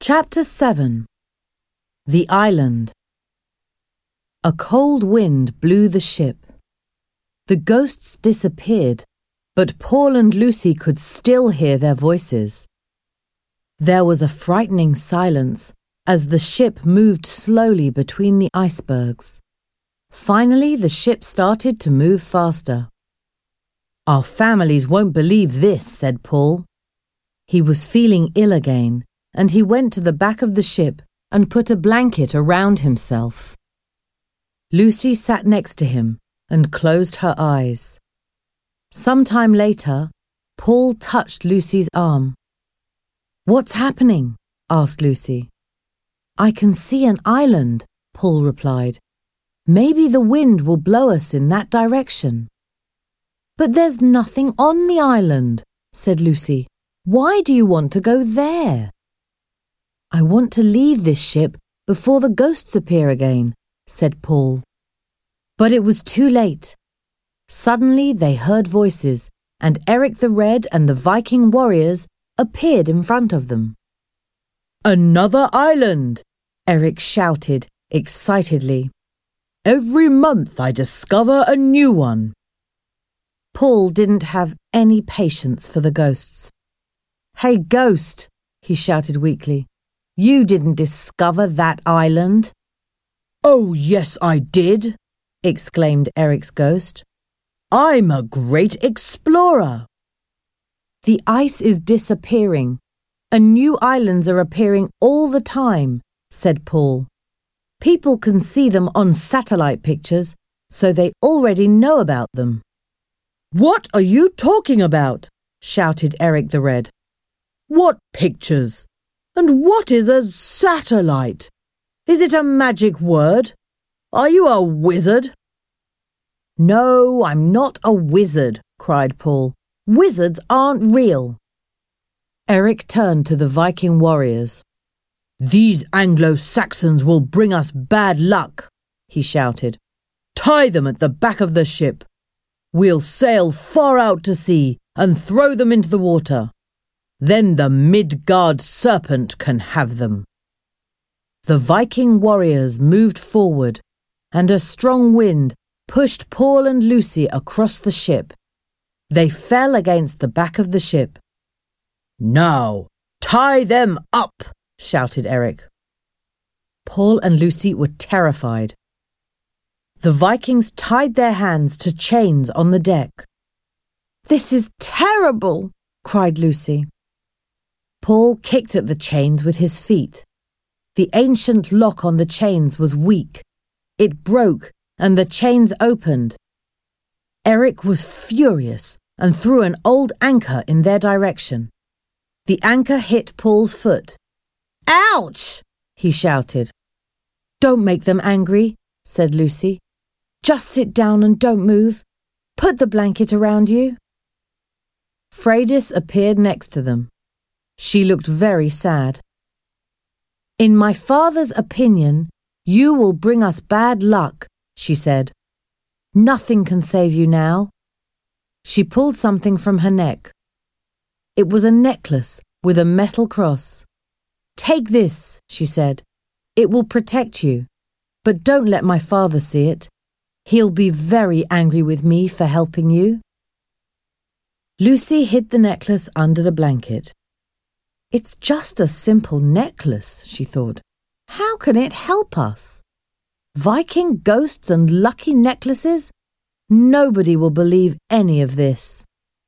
Chapter 7. The Island. A cold wind blew the ship. The ghosts disappeared, but Paul and Lucy could still hear their voices. There was a frightening silence as the ship moved slowly between the icebergs. Finally, the ship started to move faster. "Our families won't believe this," said Paul. He was feeling ill again, and he went to the back of the ship and put a blanket around himself. Lucy sat next to him and closed her eyes. Some time later, Paul touched Lucy's arm. "What's happening?" asked Lucy. "I can see an island," Paul replied. "Maybe the wind will blow us in that direction." "But there's nothing on the island," said Lucy. "Why do you want to go there?" "I want to leave this ship before the ghosts appear again," said Paul. But it was too late. Suddenly they heard voices, and Eric the Red and the Viking warriors appeared in front of them. "Another island!" Eric shouted excitedly. "Every month I discover a new one." Paul didn't have any patience for the ghosts. "Hey, ghost!" he shouted weakly. "You didn't discover that island." "Oh, yes, I did," exclaimed Eric's ghost. "I'm a great explorer." "The ice is disappearing, and new islands are appearing all the time," said Paul. "People can see them on satellite pictures, so they already know about them." "What are you talking about?" shouted Eric the Red. "What pictures? And what is a satellite? Is it a magic word? Are you a wizard?" "No, I'm not a wizard," cried Paul. "Wizards aren't real." Eric turned to the Viking warriors. "These Anglo-Saxons will bring us bad luck," he shouted. "Tie them at the back of the ship. We'll sail far out to sea and throw them into the water. Then the Midgard serpent can have them." The Viking warriors moved forward, and a strong wind pushed Paul and Lucy across the ship. They fell against the back of the ship. "Now, tie them up!" shouted Eric. Paul and Lucy were terrified. The Vikings tied their hands to chains on the deck. "This is terrible!" cried Lucy. Paul kicked at the chains with his feet. The ancient lock on the chains was weak. It broke, and the chains opened. Eric was furious and threw an old anchor in their direction. The anchor hit Paul's foot. "Ouch!" he shouted. "Don't make them angry," said Lucy. "Just sit down and don't move. Put the blanket around you." Freydis appeared next to them. She looked very sad. "In my father's opinion, you will bring us bad luck," she said. "Nothing can save you now." She pulled something from her neck. It was a necklace with a metal cross. "Take this," she said. "It will protect you, but don't let my father see it. He'll be very angry with me for helping you." Lucy hid the necklace under the blanket. "It's just a simple necklace," she thought. "How can it help us? Viking ghosts and lucky necklaces? Nobody will believe any of this."